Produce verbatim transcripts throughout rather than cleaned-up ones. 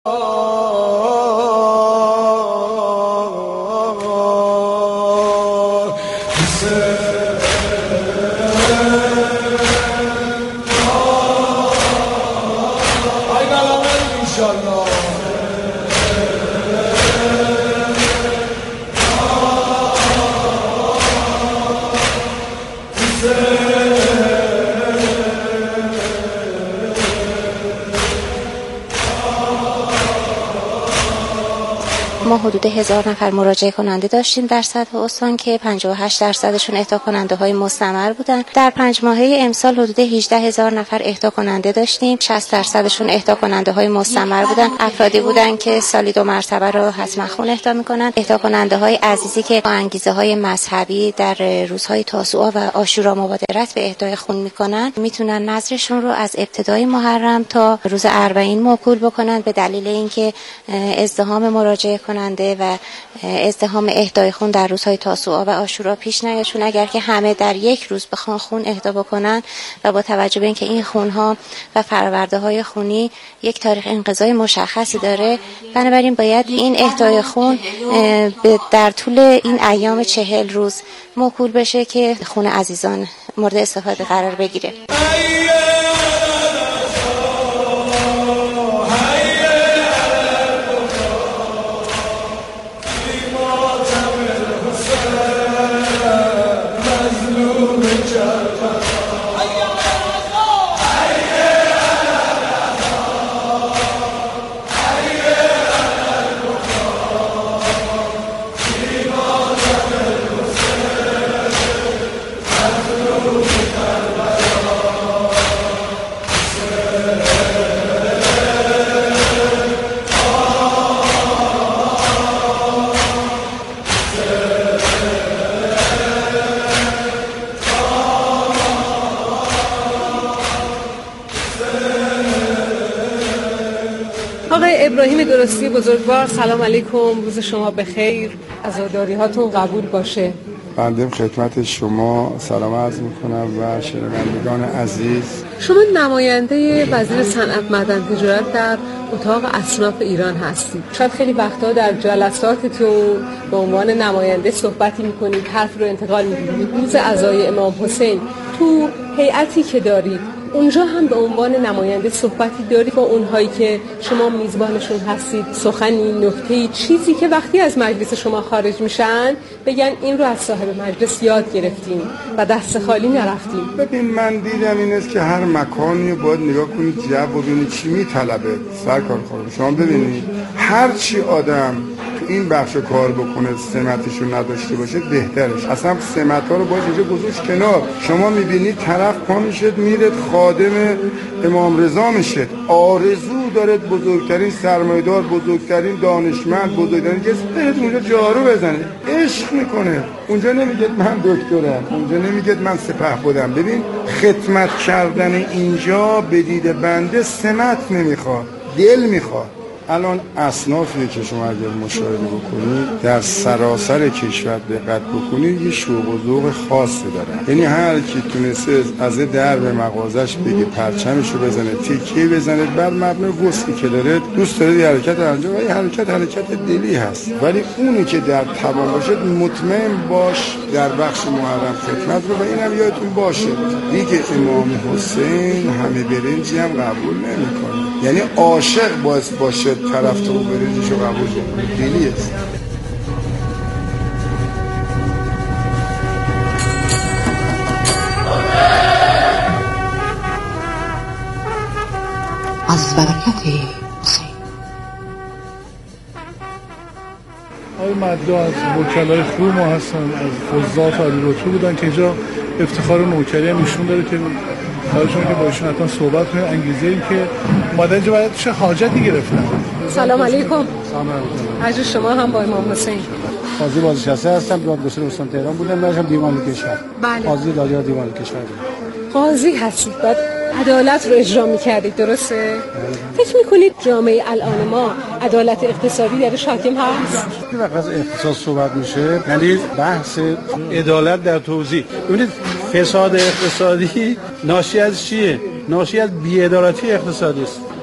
ما حدود هزار نفر مراجعه کننده داشتیم در سطح استان که پنجاه و هشت درصدشون اهدا کننده های مستمر بودن. در پنج ماهه امسال حدود هجده هزار نفر اهدا کننده داشتیم. شصت درصدشون اهدا کننده های مستمر بودن. افرادی بودن که سالی دو مرتبه رو حتما خون اهدا میکنن. اهدا کننده های عزیزی که با انگیزه های مذهبی در روزهای تاسوعا و عاشورا مبادرت به اهدای خون میکنن، میتونن نذرشون رو از ابتدای محرم تا روز اربعین موکول بکنن به دلیل اینکه ازدحام مراجعه کننده و ازدحام اهدای خون در روزهای تاسوعا و عاشورا پیش نیاد. چون اگر که همه در یک روز بخوان خون اهدا بکنن و با توجه به اینکه این خونها و فرآورده های خونی یک تاریخ انقضای مشخصی داره، بنابراین باید این اهدای خون در طول این ایام چهل روز موکول بشه که خون عزیزان مورد استفاده قرار بگیره. آقای ابراهیم درستی بزرگوار، سلام علیکم، روز شما بخیر، عزاداری هاتون قبول باشه. بنده خدمت شما سلام عرض میکنم و شنوندگان عزیز. شما نماینده وزیر صنعت معدن تجارت در اتاق اصناف ایران هستید. شاید خیلی وقتا در جلساتتون به عنوان نماینده صحبتی میکنید، حرف رو انتقال میدید. روز عزای امام حسین تو هیئتی که دارید، اونجا هم به عنوان نماینده صحبتی دارید با اونهایی که شما میزبانشون هستید؟ سخنی، نکته‌ای، چیزی که وقتی از مجلس شما خارج میشن بگن این رو از صاحب مجلس یاد گرفتیم و دست خالی نرفتیم؟ ببین، من دیدم این است که هر مکانی باید نگاه کنید جو و ببینید چی میطلبه. سرکار خانم شما ببینید هر چی آدم تو این بخش کار بکنه سمتشو نداشته باشه بهترش. اصلا سمت ها رو باید اینجا گذاشت کنار. شما میبینید طرف پا میشه میره خادم امام رضا میشه، آرزو داره بزرگترین سرمایه‌دار، بزرگترین دانشمند، بزرگترین کسی بهت اونجا جارو بزنه، عشق میکنه. اونجا نمیگه من دکترم، اونجا نمیگه من سپهبدم. ببین خدمت کردن اینجا به دید بنده سمت نمیخواد، دل میخواد. الان اصنافی که شما اگر مشاهده بکنید در سراسر کشور دقت بکنید یه شوق و ذوق خاصی دارن. یعنی هر کی تونسته از در به مغازش بگه پرچمشو بزنه، تیکه بزنه، بر مبنای وسعی که داره دوست داره یه حرکت انجام. این حرکت حرکت دلی هست، ولی اونی که در توان باشه مطمئن باش در بخش محرم خدمت رو. و اینم یادتون باشه دیگه امام حسین همه برنجی هم قبول نمیکنه. یعنی عاشق باعث باشه طرف تو برنجشو قبول کنه، دلی است. از برکت حسین. آقای مدعا از وکلای خوب ما هستن، از قضات و علیرتبه بودن که اینجا افتخار و نوکری هم ایشون داره که کارشون که با ایشون حتما صحبت کنیم. انگیزه این که اومدن اینجا باید چه حاجتی گرفتن. سلام علیکم. سلام علیکم. حاج شما هم با امام حسین. قاضی بازنشسته هستم، دادگستر استان تهران بودم، بعدم دیوان کشور. بله. قاضی دادگاه دیوان کشور بودم. قاضی هستید، بعد عدالت رو اجرا می‌کردید، درسته؟ فکر می‌کنید جامعه الان ما عدالت اقتصادی درش حاکم هست؟ وقتی از اقتصاد صحبت میشه یعنی بحث عدالت در توزیع. ببینید فساد اقتصادی ناشی از چیه؟ ناشی از بی‌عدالتی اقتصادی است.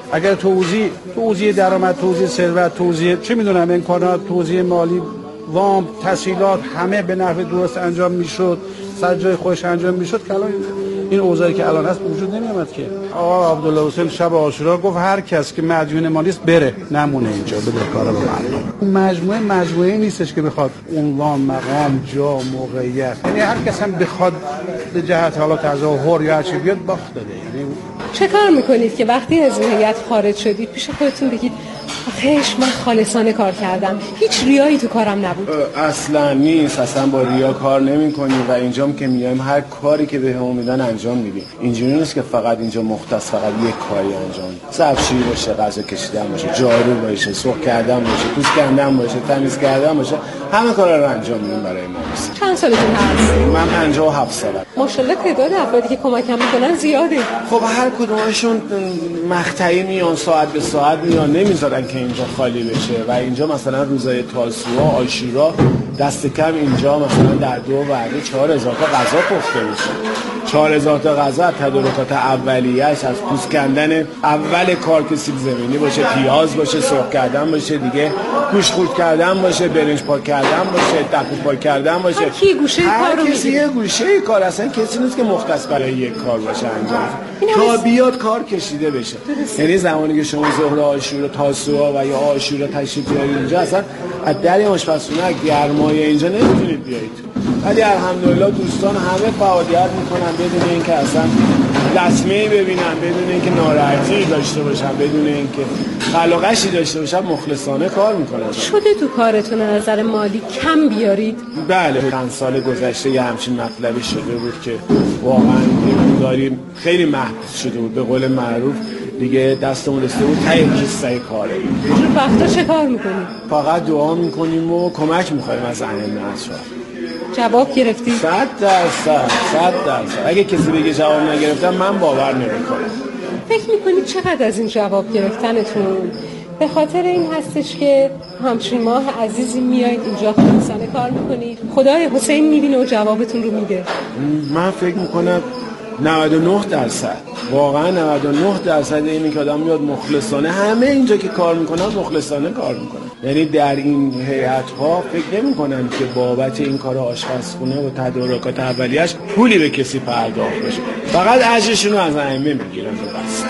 اگر توزیع توزیع درآمد، توزیع ثروت، توزیع چه میدونم امکانات، توزیع مالی، وام، تسهیلات همه به نحو درست انجام میشد، سر جای خودش انجام میشد که الان این اوضاعی که الان هست وجود نمیاد که. آقا عبدالله حسین شب عاشورا گفت هر کس که مدیون مالی است بره، نمونه اینجا بده کارا به مردم. مجموعه مجموعه نیستش که بخواد عنوان، مقام، جا، موقعیت، یعنی هر کس هم بخواد به جهت حالا تظاهر یا هر چی بیاد باخت داده. یعنی چه کار میکنید که وقتی از این هیئت خارج شدید پیش خودتون بگید آخیش من خالصانه کار کردم، هیچ ریایی تو کارم نبود؟ اصلا نیست، اصلا با ریا کار نمی کنیم و اینجام که میایم هر کاری که بهمون میدن انجام میدیم. اینجوری نیست که فقط اینجا مختص فقط یک کاری انجام بدیم. ظرفشویی باشه، غذا کشیدن باشه، جارو باشه، سرخ کردن باشه، پوست کندن باشه، تمیز کردن باشه، همه کارا رو انجام میدیم برای ما. چند سالتون هست؟ من پنجاه و هفت سالم. ماشاءالله تعداد افرادی که کمکم میکنن زیاده. خب هر کدومشون مقطعی میان، ساعت به ساعت میان، نمیذارن که اینجا خالی بشه و اینجا مثلا روزای تاسوعا، عاشورا دست کم اینجا مثلا در دو وعده چهار هزار تا غذا پخته میشه. چهار هزار تا غذا تدارکات اولیه‌اش از پوست کندن اول کار که سیب زمینی باشه، پیاز باشه، سرخ کردن باشه، دیگه گوشت خورد کردن باشه، برنج پاک کردن باشه، دقیق پاک کردن باشه. هر کی گوشه کار رو کسی یه گوشه کار، اصلا کسی نیست که مختص برای یک کار باشه انجام. تا بیاد کار کشیده بشه. یعنی زمانی که شما ظهر عاشورا، تاسوعا و یا عاشورا تشریف بیارید اینجا، اصلا از در آشپزخونه گرمای اینجا نمیتونید بیایید. ولی الحمدلله دوستان همه فعالیت میکنن بدون اینکه اصلا لطمه‌ای ببینن، بدون اینکه ناراحتی داشته باشن، بدون اینکه خلاقشی داشته باشن، مخلصانه کار میکنن. شده تو کارتون نظر مالی کم بیارید؟ بله، چند سال گذشته یه همچین مطلبی شده بود که واقعا داریم خیلی محدود شده بود، به قول معروف دیگه دستمون رسیده بود ته کیسه کاره. اینجور وقتا چه کار میکنیم؟ فقط دعا میکنیم و کمک میخوایم از ائمه اطراف. جواب گرفتی؟ صد درصد صد درصد. اگه کسی بگه جواب نگرفتم من باور نمیکنم. فکر میکنید چقدر از این جواب گرفتنتون به خاطر این هستش که همچین ماه عزیزی میایید اینجا خالصانه کار میکنید، خدای حسین میبینه و جوابتون رو میده؟ من فکر میکنم نود و نه درصد، واقعا نود و نه درصد اینی که آدم میاد مخلصانه، همه اینجا که کار میکنن مخلصانه کار میکنن. یعنی در این هیئت ها فکر نمیکنن که بابت این کار آشپزخونه و تدارکات اولیه‌اش پولی به کسی پرداخت بشه، فقط اجرشون رو از ائمه میگیرن و بس.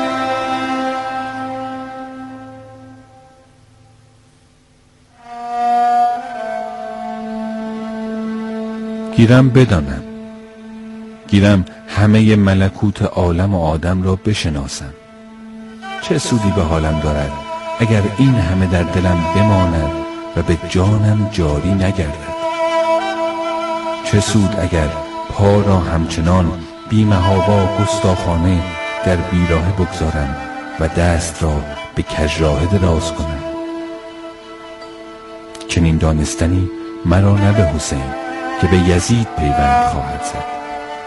گیرم بدانم، گیرم همه ملکوت عالم و آدم را بشناسم. چه سودی به حالم دارد اگر این همه در دلم بماند و به جانم جاری نگردد؟ چه سود اگر پا را همچنان بی محابا گستاخانه در بیراه بگذارم و دست را به کژراه دراز کنم؟ چنین دانستنی مرا نه به حسین که به یزید پیوند خواهد زد.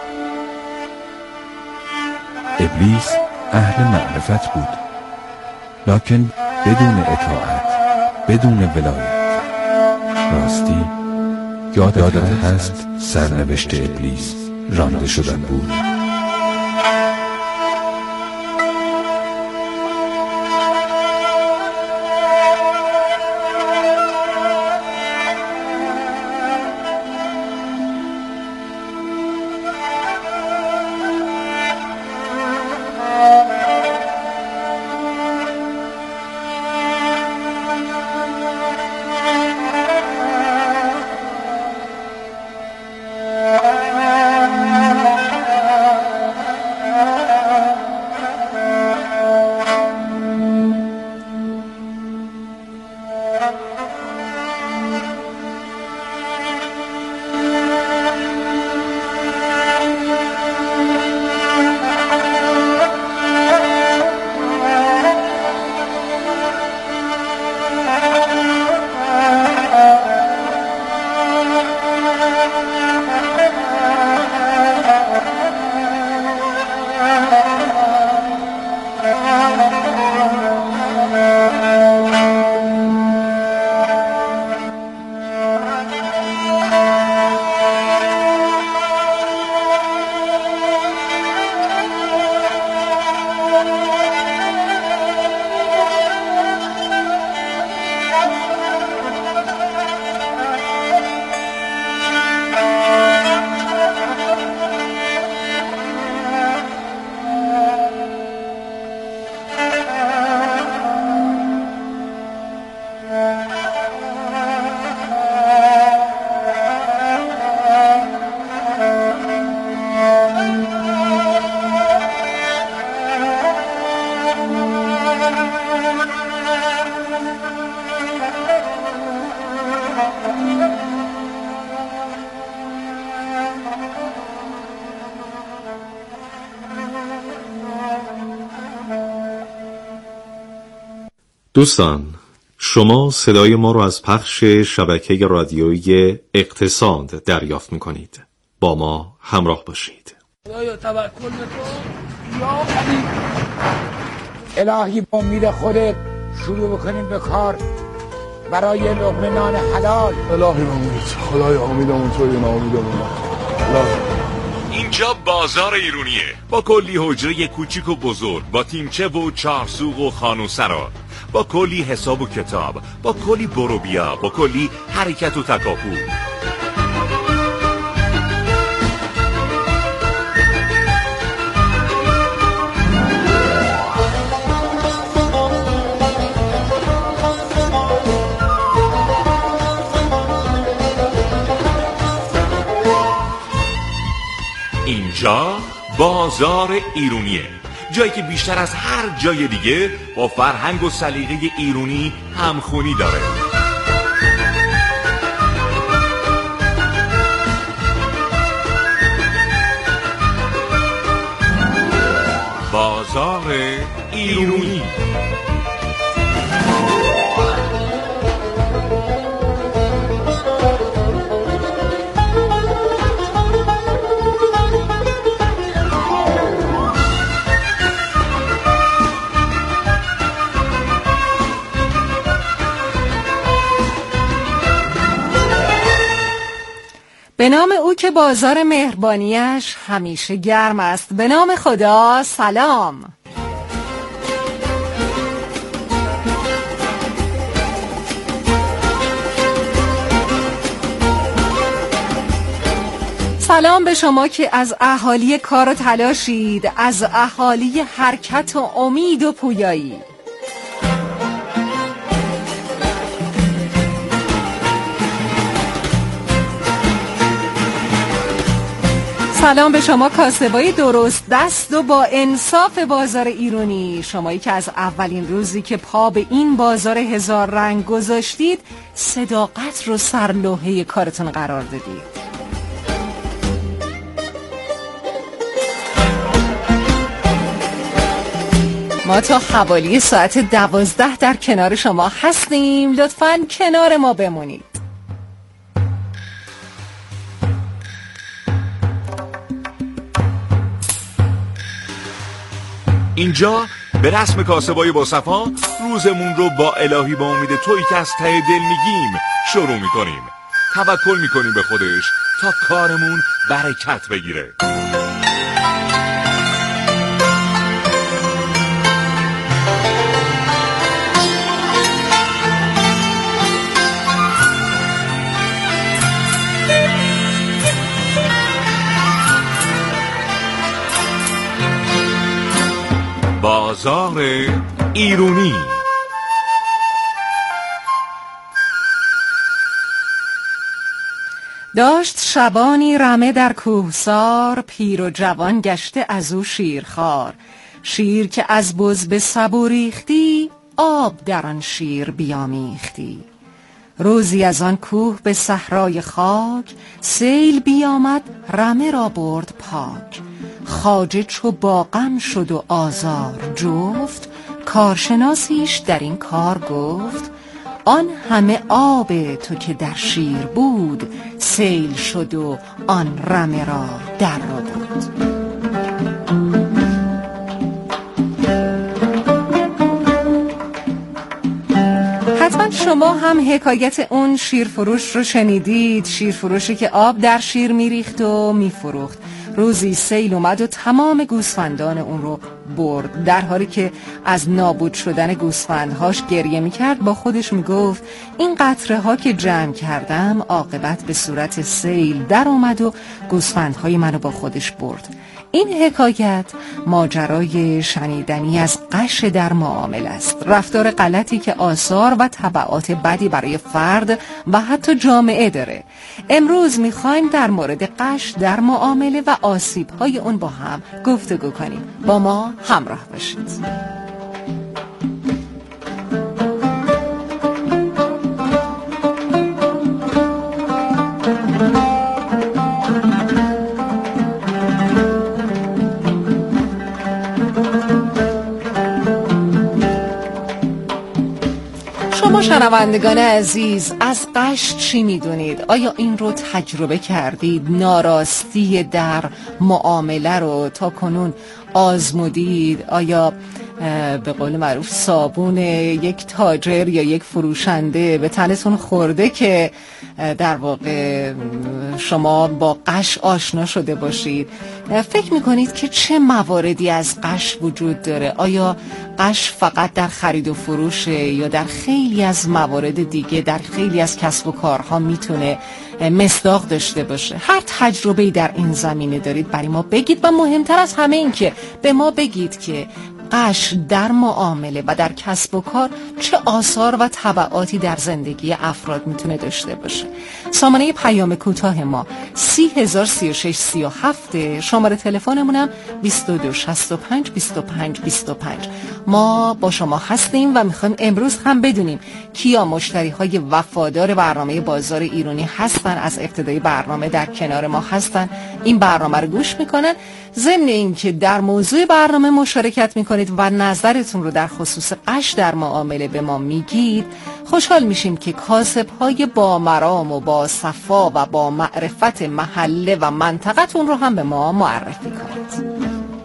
ابلیس اهل معرفت بود، لکن بدون اطاعت، بدون ولایت. راستی یادت هست سرنوشت ابلیس رانده شدن بود؟ دوستان، شما صدای ما رو از پخش شبکه رادیویی اقتصاد دریافت می‌کنید. با ما همراه باشید. خدایا توکل بکن یا علی. الهی با امید خودت شروع بکنیم به کار برای لقمه نان حلال. الهی امید، خدای امیدمون توی، ناامیدمون نکن. اینجا بازار ایرونیه، با کلی حجره کوچیک و بزرگ، با تیمچه و چارسوق و خانوسرا، با کلی حساب و کتاب، با کلی برو بیا، با کلی حرکت و تکاپو. اینجا بازار ایرونیه، جایی که بیشتر از هر جای دیگه با فرهنگ و سلیقه ایرونی همخونی داره. بازار ایرونی. به نام او که بازار مهربانیش همیشه گرم است. به نام خدا، سلام. سلام به شما که از اهالی کار و تلاشید، از اهالی حرکت و امید و پویایی. سلام به شما کاسبای درست دست و با انصاف بازار ایرونی، شمایی که از اولین روزی که پا به این بازار هزار رنگ گذاشتید صداقت رو سرلوحه کارتون قرار دادید. ما تا حوالی ساعت دوازده در کنار شما هستیم، لطفاً کنار ما بمونید. اینجا به رسم کاسبای با صفا روزمون رو با الهی با امید تویی که از ته دل میگیم شروع میکنیم. توکل میکنیم به خودش تا کارمون برکت بگیره. بازار ایرونی. داشت شبانی رمه در کوهسار، پیر و جوان گشته از او شیرخوار. شیر که از بز به سبو ریختی، آب در آن شیر بیامیختی. روزی از آن کوه به صحرای خاک، سیل بیامد رمه را برد پاک. خواجه چو با غم شد و آزار جفت، کارشناسیش در این کار گفت. آن همه آب تو که در شیر بود، سیل شد و آن رمه را در را بود. حتما شما هم حکایت اون شیرفروش رو شنیدید. شیرفروشی که آب در شیر میریخت و میفروخت. روزی سیل اومد و تمام گوسفندان اون رو برد. در حالی که از نابود شدن گوسفندهاش گریه میکرد، با خودش میگفت این قطره ها که جمع کردم عاقبت به صورت سیل در اومد و گوسفندهای منو با خودش برد. این حکایت ماجرای شنیدنی از غش در معامله است. رفتار غلطی که آثار و تبعات بدی برای فرد و حتی جامعه داره. امروز میخوایم در مورد غش در معامله و آسیب‌های اون با هم گفتگو کنیم. با ما همراه باشید. شما شنوندگان عزیز از قش چی میدونید؟ آیا این رو تجربه کردید؟ ناراستی در معامله رو تا کنون آزمودید؟ آیا به قول معروف صابون یک تاجر یا یک فروشنده به تنتون خورده که در واقع شما با قش آشنا شده باشید؟ فکر میکنید که چه مواردی از قش وجود داره؟ آیا قش فقط در خرید و فروشه یا در خیلی از موارد دیگه، در خیلی از کسب و کارها میتونه مصداق داشته باشه؟ هر تجربه‌ای در این زمینه دارید برای ما بگید و مهمتر از همه این که به ما بگید که قش در معامله و در کسب و کار چه آثار و تبعاتی در زندگی افراد میتونه داشته باشه. سامانه پیام کوتاه ما سی هزار سی و شش سی و هفت، شماره تلفنمونم بیست و دو شصت و پنج بیست و پنج بیست و پنج. ما با شما هستیم و میخوایم امروز هم بدونیم کیا مشتری های وفادار برنامه بازار ایرانی هستن، از ابتدای برنامه در کنار ما هستن، این برنامه رو گوش میکنن. ضمن این که در موضوع برنامه مشارکت میکنید و نظرتون رو در خصوص قش در معامله به ما میگید، خوشحال میشیم که کاسب‌های با مرام و با صفا و با معرفت محله و منطقتون رو هم به ما معرفی کنید.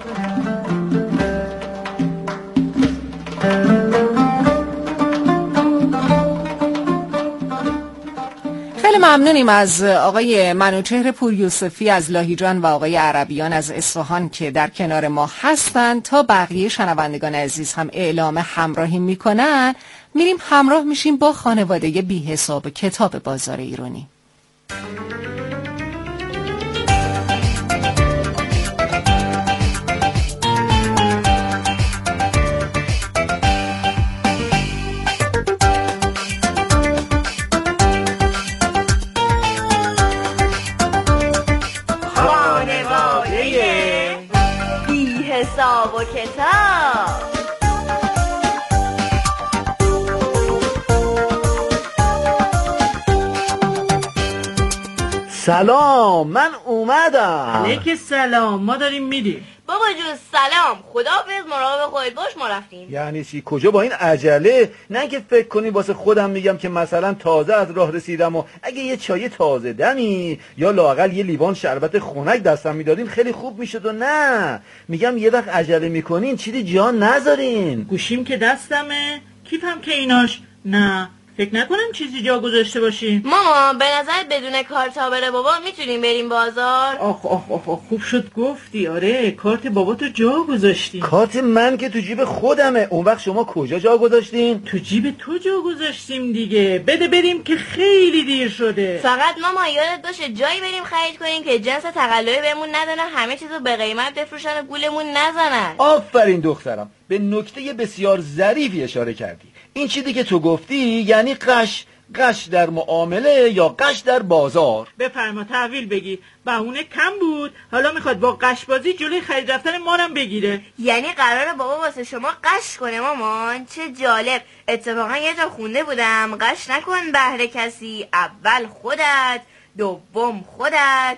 خیلی ممنونیم از آقای منوچهر پوریوسفی از لاهیجان و آقای عربیان از اصفهان که در کنار ما هستند. تا بقیه شنوندگان عزیز هم اعلام همراهی میکنن، میریم همراه میشیم با خانواده بی حساب کتاب بازار ایرانی. حساب و کتاب. سلام، من اومدم. علیک سلام، ما داریم میریم. بابا جون سلام، خداحافظ، مراقب خودت باش، ما رفتیم. یعنی چی؟ کجا با این عجله؟ نه که فکر کنی واسه خودم میگم که مثلا تازه از راه رسیدم و اگه یه چای تازه دمی یا لااقل یه لیوان شربت خنک دستم میدادین خیلی خوب میشد. و نه، میگم یه وقت عجله میکنین چیزی جان نذارین. گوشیم که دستمه، کیفم که ایناش، نه فکر نکنم چیزی جا گذاشته باشیم. ماما به نظر بدون کارت بره بابا میتونیم بریم بازار؟ آخ آخ آخ آخ خوب شد گفتی. آره کارت بابا تو جا گذاشتیم. کارت من که تو جیب خودمه. اون وقت شما کجا جا گذاشتین؟ تو جیب تو جا گذاشتیم دیگه. بده بریم که خیلی دیر شده. فقط ماما یادت باشه جایی بریم خرید کنیم که جنس تقلبی بهمون ندن، همه چیزو به قیمت بفروشن و گولمون نزنن. آفرین دخترم، به نکته بسیار ظریفی اشاره کردی. این چیزی که تو گفتی یعنی قش قش در معامله یا قش در بازار. بفرما تحویل بگی. بهونه کم بود، حالا میخواد با قش بازی جلوی خرید رفتن ما رو بگیره. یعنی قراره بابا واسه شما قش کنه مامان؟ چه جالب. اتفاقا یه جا خونده بودم قش نکن بهر کسی، اول خودت، دوم خودت،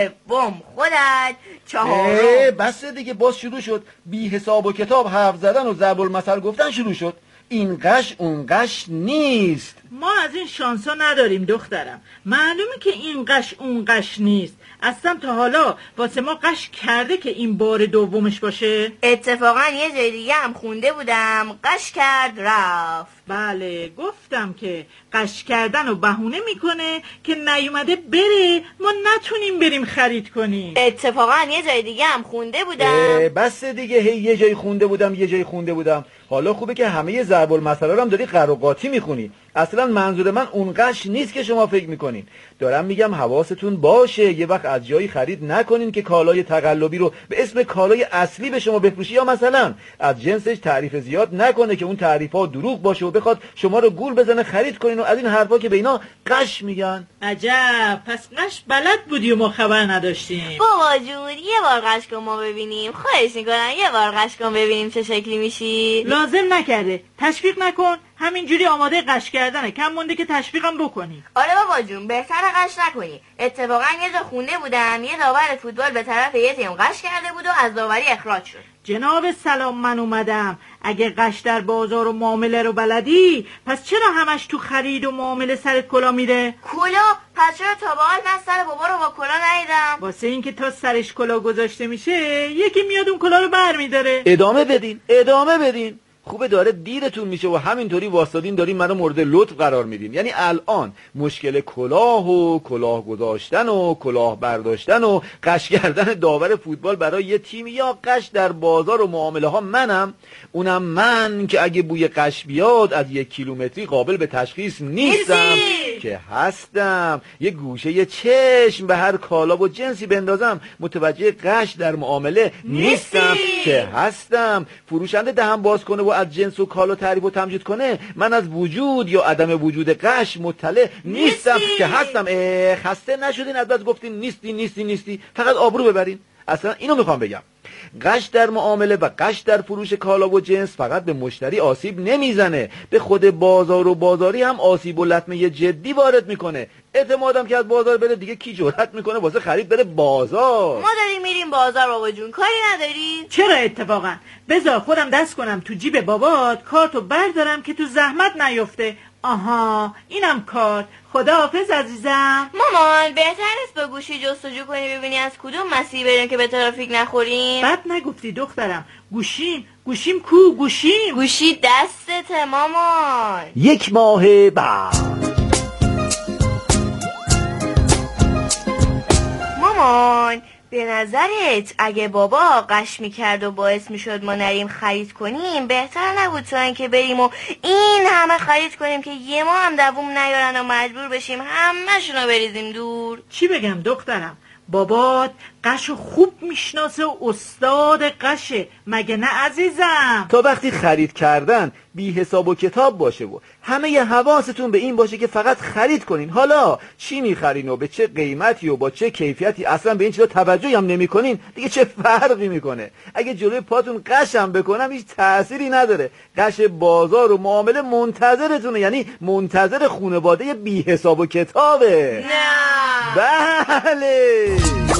سوم خودت، چهارم. بس دیگه، باز شروع شد بی حساب و کتاب حرف زدن و ضرب المثل گفتن شروع شد. این قش اون قش نیست. ما از این شانسا نداریم دخترم. معلومه که این قش اون قش نیست. اصلا تا حالا واسه ما قش کرده که این بار دومش باشه؟ اتفاقا یه جای دیگه هم خونده بودم قش کرد رفت. بله گفتم که قش کردن و بهونه میکنه که نیومده بره ما نتونیم بریم خرید کنیم. اتفاقا یه جای دیگه هم خونده بودم. بس دیگه، هی یه جای خونده بودم یه جای خونده بودم. حالا خوبه که همه ضرب المثل رو هم داری قراقاتی میخونی. اصلا منظور من اون قش نیست که شما فکر میکنین. دارم میگم حواستون باشه یه وقت از جایی خرید نکنین که کالای تقلبی رو به اسم کالای اصلی به شما بفروشی، یا مثلا از جنسش تعریف زیاد نکنه که اون تعریف‌ها دروغ باشه و بخواد شما رو گول بزنه خرید کنین و از این حرفا که به اینا قش میگن. عجب، پس قش بلد بودی و ما خبر نداشتیم. بابا جون یه بار قش کن ما ببینیم، خواهش میکنم یه بار قش کن ببینیم چه شکلی میشی. لازم نکرده، تشویق نکن. همینجوری آماده قش کردنه، کم مونده که تشویقم بکنی. آره بابا جون، بهتره قش نکنی. اتفاقا یه جا خونده بودم یه داور فوتبال به طرف یه تیم قش کرده بود و از داوری اخراج شد. جناب سلام، من اومدم. اگه قش در بازار و معامله رو بلدی، پس چرا همش تو خرید و معامله سرت کلا میره؟ کلا؟ پس چرا تا به حال من سر بابا رو با کلا ندیدم؟ واسه اینکه تا سرش کلا گذاشته میشه یکی میاد اون کلا رو برمیداره. ادامه بدین، ادامه بدین. خوبه داره دیرتون میشه و همینطوری واسطادین دارین منو مورد لطف قرار میدین. یعنی الان مشکل کلاه و کلاه گذاشتن و کلاه برداشتن و قش کردن داور فوتبال برای یه تیم یا قش در بازار و معامله ها منم، اونم من که اگه بوی قش بیاد از یک کیلومتری قابل به تشخیص نیستم که هستم. یه گوشه یه چشم به هر کالا و جنسی بندازم متوجه قش در معامله نیستم که هستم. فروشنده دهن باز کنه و از جنس و کالا تعریف و تمجید کنه، من از وجود یا عدم وجود قش مطلع نیستم نیستی. که هستم. خسته نشدین از بس گفتین نیستی نیستی نیستی، فقط آبرو ببرین. اصلا اینو میخوام بگم، قش در معامله و قش در فروش کالا و جنس فقط به مشتری آسیب نمیزنه، به خود بازار و بازاری هم آسیب و لطمه جدی وارد میکنه. اعتمادم که از بازار بره دیگه کی جرأت میکنه واسه خرید بره بازار؟ ما داریم میریم بازار بابا جون، کاری نداری؟ چرا اتفاقا؟ بذار خودم دست کنم تو جیب بابات، کارتو بردارم که تو زحمت نیفته. آها اینم کار. خداحافظ عزیزم. مامان بهتر است با گوشی جستجو کنی ببینی از کدوم مسیر بریم که به ترافیک نخوریم. بد نگفتی دخترم. گوشیم گوشیم کو گوشیم گوشی دستت مامان. یک ماه بعد. مامان به نظرت اگه بابا قش میکرد و باعث میشد ما نریم خرید کنیم بهتر نبود تا اینکه بریم و این همه خرید کنیم که یه ما هم دووم نیارن و مجبور بشیم همه‌شونو بریزیم دور؟ چی بگم دخترم؟ بابات قشو خوب میشناسه و استاد قشه، مگه نه عزیزم؟ تا وقتی خرید کردن بی حساب و کتاب باشه و همه ی حواستون به این باشه که فقط خرید کنین. حالا چی میخرین و به چه قیمتی و با چه کیفیتی اصلا به این چیزا توجهی هم نمیکنین، دیگه چه فرقی میکنه؟ اگه جلوی پاتون قشم بکنم هیچ تأثیری نداره. قش بازار و معامله منتظرتونه، یعنی منتظر خانواده بی حساب و کتابه. نه بله.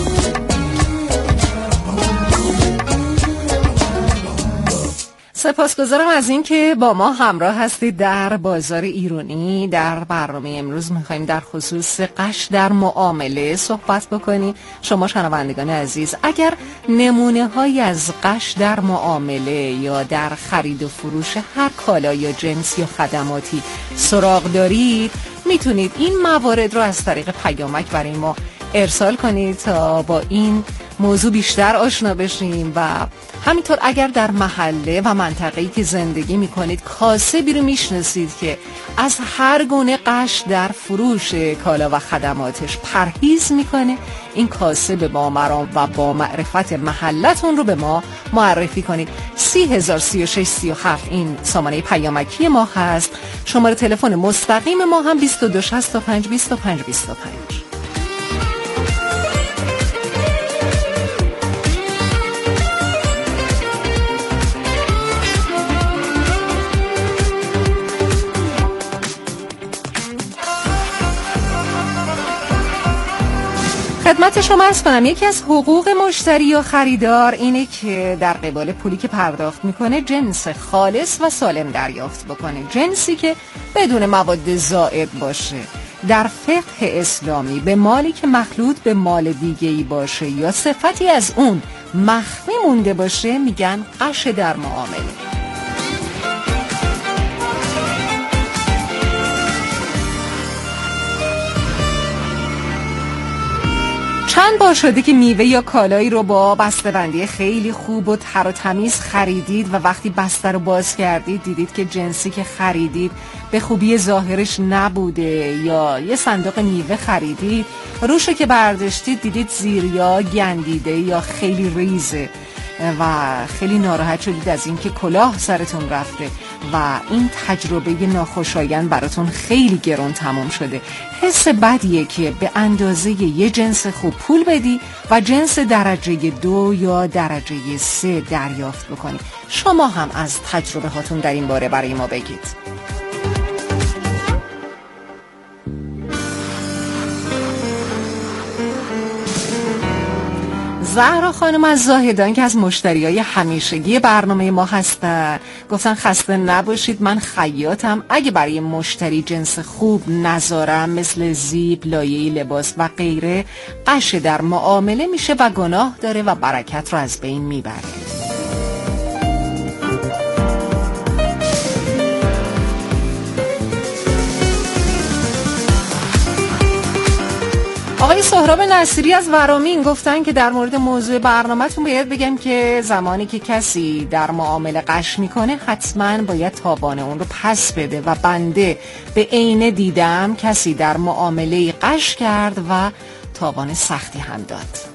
سپاسگزارم از این که با ما همراه هستید در بازار ایرانی. در برنامه امروز میخواییم در خصوص قش در معامله صحبت بکنیم. شما شنوندگان عزیز اگر نمونه های از قش در معامله یا در خرید و فروش هر کالا یا جنس یا خدماتی سراغ دارید، میتونید این موارد رو از طریق پیامک برای ما ارسال کنید تا با این موضوع بیشتر آشنا بشیم. و همینطور اگر در محله و منطقه‌ای که زندگی میکنید کاسبی رو میشناسید که از هر گونه قش در فروش کالا و خدماتش پرهیز میکنه، این کاسب با مرام و با معرفت محلتون رو به ما معرفی کنید. سی هزار سی و شش سی و هفت این سامانه پیامکی ما هست. شماره تلفن مستقیم ما هم بیست و دو شصت و پنج بیست و پنج بیست و پنج. خدمت شما عرض کنم یکی از حقوق مشتری یا خریدار اینه که در قبال پولی که پرداخت میکنه جنس خالص و سالم دریافت بکنه، جنسی که بدون مواد زائد باشه. در فقه اسلامی به مالی که مخلوط به مال دیگه‌ای باشه یا صفتی از اون مخفی مونده باشه میگن قش در معامله. چند بار شده که میوه یا کالایی رو با بسته‌بندی خیلی خوب و تر و تمیز خریدید و وقتی بسته رو باز کردید دیدید که جنسی که خریدید به خوبی ظاهرش نبوده، یا یه صندوق میوه خریدید روشو که برداشتید دیدید زیریا گندیده یا خیلی ریزه و خیلی ناراحت شدید از این که کلاه سرتون رفته و این تجربه ناخوشایند براتون خیلی گران تمام شده. حس بدیه که به اندازه یه جنس خوب پول بدی و جنس درجه دو یا درجه سه دریافت بکنی. شما هم از تجربه هاتون در این باره برای ما بگید. زهرا خانم از زاهدان که از مشتریای همیشگی برنامه ما هستن گفتن خسته نباشید، من خیاطم، اگه برای مشتری جنس خوب نذارم مثل زیپ، لایه لباس و غیره قش در معامله میشه و گناه داره و برکت رو از بین میبره. آقای سهراب نصیری از ورامین گفتن که در مورد موضوع برنامه‌تون باید بگم که زمانی که کسی در معامله غش میکنه حتما باید تاوان اون رو پس بده و بنده به عینه دیدم کسی در معامله غش کرد و تاوان سختی هم داد.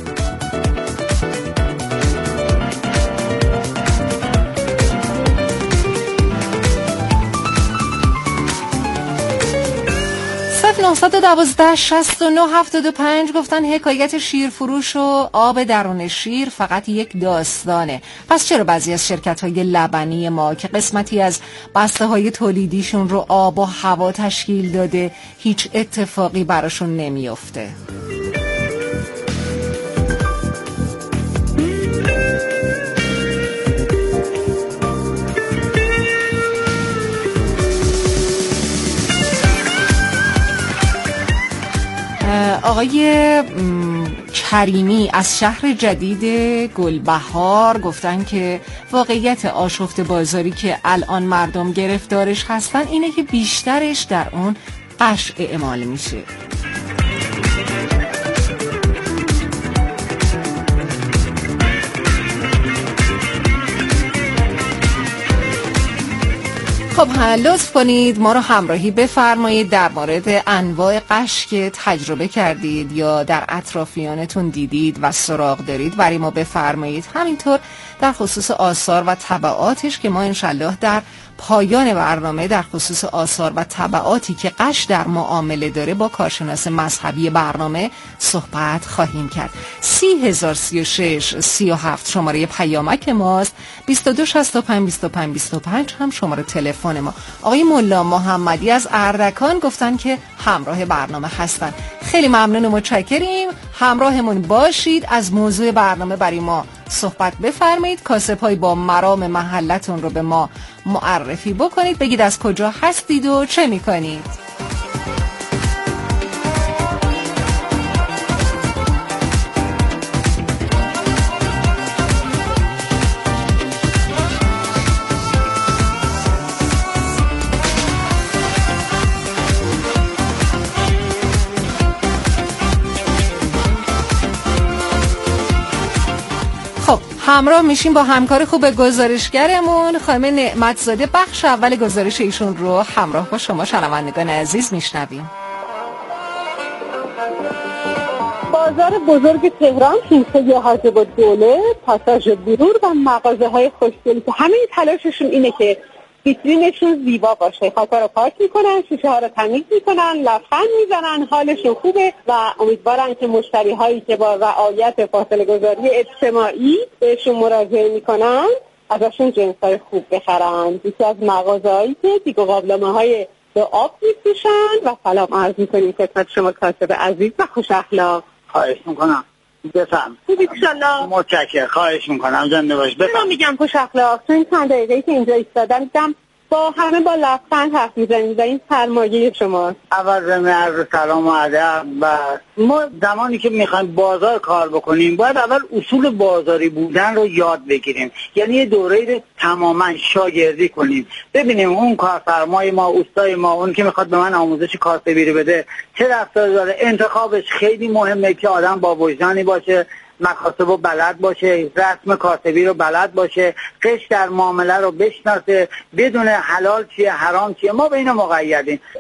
نهصد و دوازده شصت و نه هفتاد و پنج گفتن حکایت شیرفروش و آب درون شیر فقط یک داستانه، پس چرا بعضی از شرکت‌های لبنی ما که قسمتی از بسته‌های تولیدیشون رو آب و هوا تشکیل داده هیچ اتفاقی براشون نمیفته؟ آقای کریمی از شهر جدید گلبهار گفتن که واقعیت آشفت بازاری که الان مردم گرفتارش هستن اینه که بیشترش در اون غش اعمال میشه. خب لطف کنید ما رو همراهی بفرمایید در مورد انواع غش که تجربه کردید یا در اطرافیانتون دیدید و سراغ دارید برای ما بفرمایید. همینطور در خصوص آثار و تبعاتش که ما انشالله در پایان برنامه در خصوص آثار و تبعاتی که غش در معامله داره با کارشناس مذهبی برنامه صحبت خواهیم کرد. سی هزار سی و شش سی و هفت شماره پیامک ماست، بیست و دو شصت و پنج بیست و پنج بیست و پنج هم شماره تلفن ما. آقای مولا محمدی از اردکان گفتن که همراه برنامه هستن. خیلی ممنون و متشکریم، همراهمون باشید، از موضوع برنامه برای ما صحبت بفرمایید، کاسب‌های با مرام محلتون رو به ما معرفی بکنید، بگید از کجا هستید و چه میکنید. همراه میشیم با همکار خوب گزارشگرمون خانم نعمتزاده. بخش اول گزارش ایشون رو همراه با شما شنوندگان عزیز میشنویم. بازار بزرگ تهران، کیسه حاجب الدوله، پاساژ برور و مغازه های خوشگلی که همه تلاششون اینه که ویترینشون زیبا باشه. خاطر رو پاک میکنن، شیشه ها رو تمیز میکنن، لبخند میزنن، حالشون خوبه و امیدوارن که مشتری هایی که با رعایت فاصله گذاری اجتماعی بهشون مراجعه میکنن ازشون جنس های خوب بخرن. یکی از مغازه هایی که دیگه قابلمه های به آب میفروشن و سلام عرض میکنیم خدمت شما کاسب عزیز و خوش اخلاق. خواهش میکنم بفهم. خوبی انشالله. متشکرم، خواهش میکنم، زنده باش. بفهم. میگم خوش اخلاق. تو این چند دقیقه‌ای که اینجا ایستادم دیدم با همه با لبخند حرف میزنید و این سرمایه شماست. اول ضمن عرض سلام و ادب. و ما زمانی که میخوایم بازار کار بکنیم باید اول اصول بازاری بودن رو یاد بگیریم، یعنی یه دوره تماما شاگردی کنیم، ببینیم اون کارفرمای ما، اوستای ما، اون که میخواد به من آموزش کاسبی رو بده چه رفتاری داره. انتخابش خیلی مهمه که آدم با وجدانی باشه، مکاسب رو بلد باشه، رسم کاسبی رو بلد باشه، قش در معامله رو بشناسه، بدون حلال چیه حرام چیه. ما به اینا مقیدیم.